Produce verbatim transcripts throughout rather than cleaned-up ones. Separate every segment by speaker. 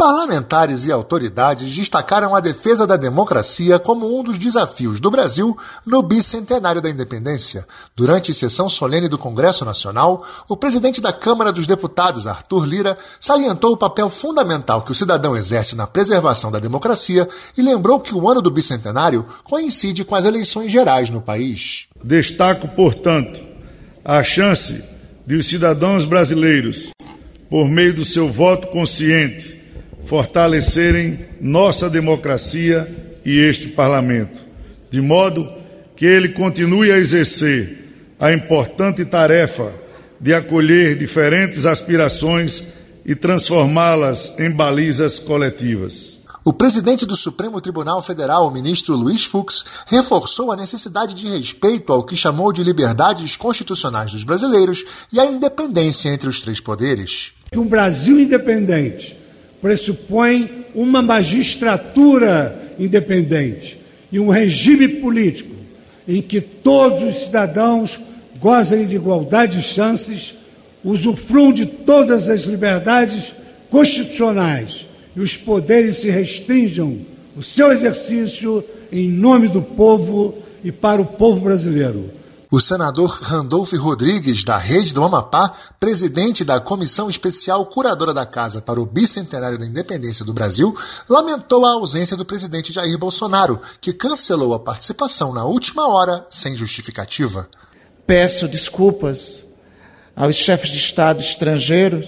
Speaker 1: Parlamentares e autoridades destacaram a defesa da democracia como um dos desafios do Brasil no bicentenário da independência. Durante sessão solene do Congresso Nacional, o presidente da Câmara dos Deputados, Arthur Lira, salientou o papel fundamental que o cidadão exerce na preservação da democracia e lembrou que o ano do bicentenário coincide com as eleições gerais no país.
Speaker 2: Destaco, portanto, a chance de os cidadãos brasileiros, por meio do seu voto consciente, fortalecerem nossa democracia e este Parlamento, de modo que ele continue a exercer a importante tarefa de acolher diferentes aspirações e transformá-las em balizas coletivas.
Speaker 1: O presidente do Supremo Tribunal Federal, o ministro Luiz Fux, reforçou a necessidade de respeito ao que chamou de liberdades constitucionais dos brasileiros e a independência entre os três poderes.
Speaker 3: Um Brasil independente pressupõe uma magistratura independente e um regime político em que todos os cidadãos gozem de igualdade de chances, usufruam de todas as liberdades constitucionais e os poderes se restringam o seu exercício em nome do povo e para o povo brasileiro.
Speaker 1: O senador Randolfo Rodrigues, da Rede do Amapá, presidente da Comissão Especial Curadora da Casa para o Bicentenário da Independência do Brasil, lamentou a ausência do presidente Jair Bolsonaro, que cancelou a participação na última hora sem justificativa.
Speaker 4: Peço desculpas aos chefes de Estado estrangeiros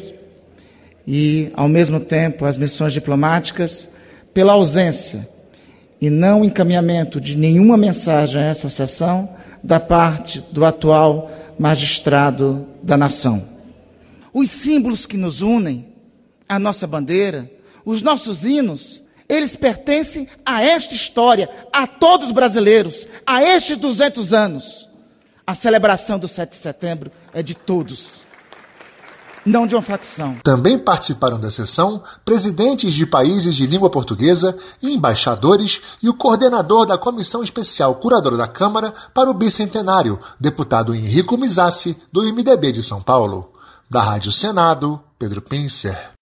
Speaker 4: e, ao mesmo tempo, às missões diplomáticas pela ausência e não encaminhamento de nenhuma mensagem a essa sessão da parte do atual magistrado da nação. Os símbolos que nos unem, a nossa bandeira, os nossos hinos, eles pertencem a esta história, a todos os brasileiros, a estes duzentos anos. A celebração do sete de setembro é de todos, não de uma facção.
Speaker 1: Também participaram da sessão presidentes de países de língua portuguesa, embaixadores e o coordenador da Comissão Especial Curadora da Câmara para o Bicentenário, deputado Henrico Mizassi, do M D B de São Paulo. Da Rádio Senado, Pedro Pincer.